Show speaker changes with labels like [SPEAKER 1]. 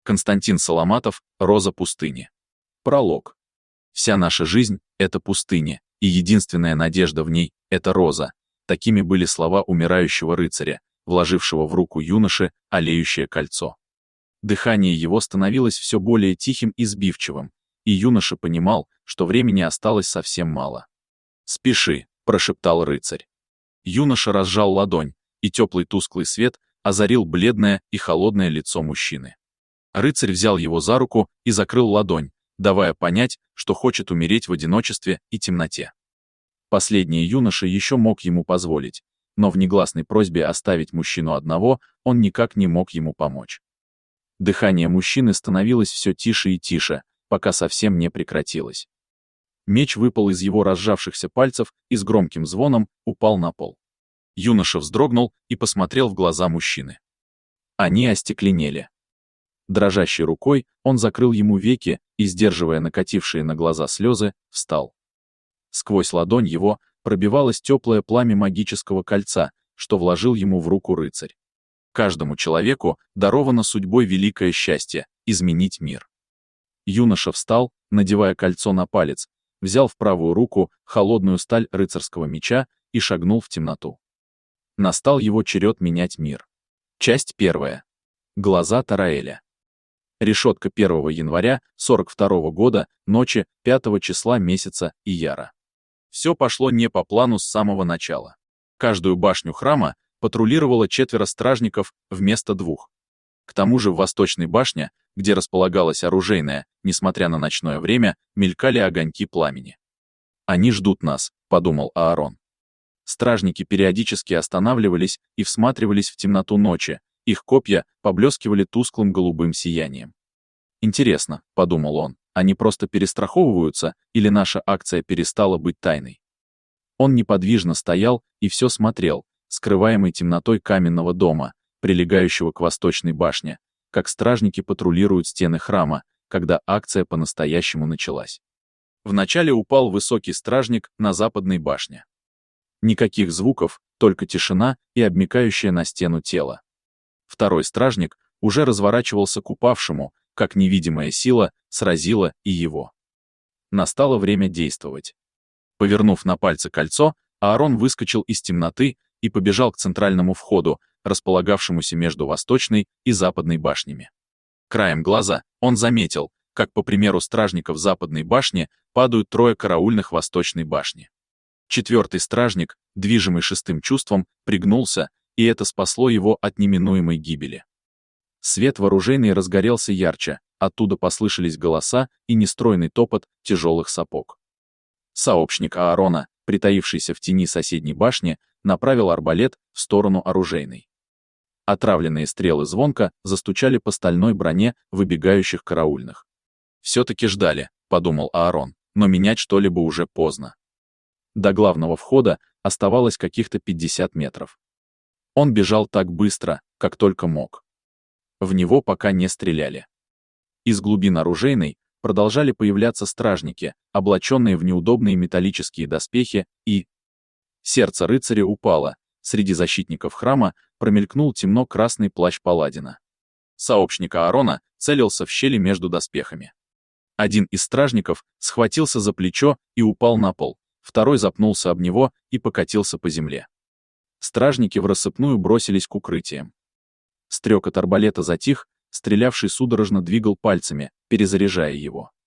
[SPEAKER 1] Константин Соломатов, «Роза пустыни». Пролог. Вся наша жизнь — это пустыня, и единственная надежда в ней — это роза. Такими были слова умирающего рыцаря, вложившего в руку юноши олеющее кольцо. Дыхание его становилось все более тихим и сбивчивым, и юноша понимал, что времени осталось совсем мало. «Спеши», — прошептал рыцарь. Юноша разжал ладонь, и теплый тусклый свет озарил бледное и холодное лицо мужчины. Рыцарь взял его за руку и закрыл ладонь, давая понять, что хочет умереть в одиночестве и темноте. Последнее юноша еще мог ему позволить, но в негласной просьбе оставить мужчину одного он никак не мог ему помочь. Дыхание мужчины становилось все тише и тише, пока совсем не прекратилось. Меч выпал из его разжавшихся пальцев и с громким звоном упал на пол. Юноша вздрогнул и посмотрел в глаза мужчины. Они остекленели. Дрожащей рукой он закрыл ему веки и, сдерживая накатившие на глаза слезы, встал. Сквозь ладонь его пробивалось теплое пламя магического кольца, что вложил ему в руку рыцарь. Каждому человеку даровано судьбой великое счастье — изменить мир. Юноша встал, надевая кольцо на палец, взял в правую руку холодную сталь рыцарского меча и шагнул в темноту. Настал его черед менять мир. Часть 1. Глаза Тараэля. Решетка 1 января 42 года, ночи 5 числа месяца Ияра. Все пошло не по плану с самого начала. Каждую башню храма патрулировало 4 стражников вместо 2. К тому же в восточной башне, где располагалась оружейная, несмотря на ночное время, мелькали огоньки пламени. «Они ждут нас», — подумал Аарон. Стражники периодически останавливались и всматривались в темноту ночи, их копья поблескивали тусклым голубым сиянием. «Интересно», — подумал он, — «они просто перестраховываются, или наша акция перестала быть тайной?» Он неподвижно стоял и все смотрел, скрываемый темнотой каменного дома, прилегающего к восточной башне, как стражники патрулируют стены храма, когда акция по-настоящему началась. Вначале упал высокий стражник на западной башне. Никаких звуков, только тишина и обмякающее на стену тело. Второй стражник уже разворачивался к упавшему, как невидимая сила сразила и его. Настало время действовать. Повернув на пальце кольцо, Аарон выскочил из темноты и побежал к центральному входу, располагавшемуся между восточной и западной башнями. Краем глаза он заметил, как, по примеру стражников западной башни, падают 3 караульных восточной башни. 4-й стражник, движимый 6-м чувством, пригнулся, и это спасло его от неминуемой гибели. Свет в оружейной разгорелся ярче, оттуда послышались голоса и нестройный топот тяжелых сапог. Сообщник Аарона, притаившийся в тени соседней башни, направил арбалет в сторону оружейной. Отравленные стрелы звонко застучали по стальной броне выбегающих караульных. «Все-таки ждали», — подумал Аарон, но менять что-либо уже поздно. До главного входа оставалось каких-то 50 метров. Он бежал так быстро, как только мог. В него пока не стреляли. Из глубин оружейной продолжали появляться стражники, облаченные в неудобные металлические доспехи, и... Сердце рыцаря упало, среди защитников храма промелькнул темно-красный плащ паладина. Сообщник Аарона целился в щели между доспехами. Один из стражников схватился за плечо и упал на пол, второй запнулся об него и покатился по земле. Стражники врассыпную бросились к укрытиям. Стрекот арбалета затих, стрелявший судорожно двигал пальцами, перезаряжая его.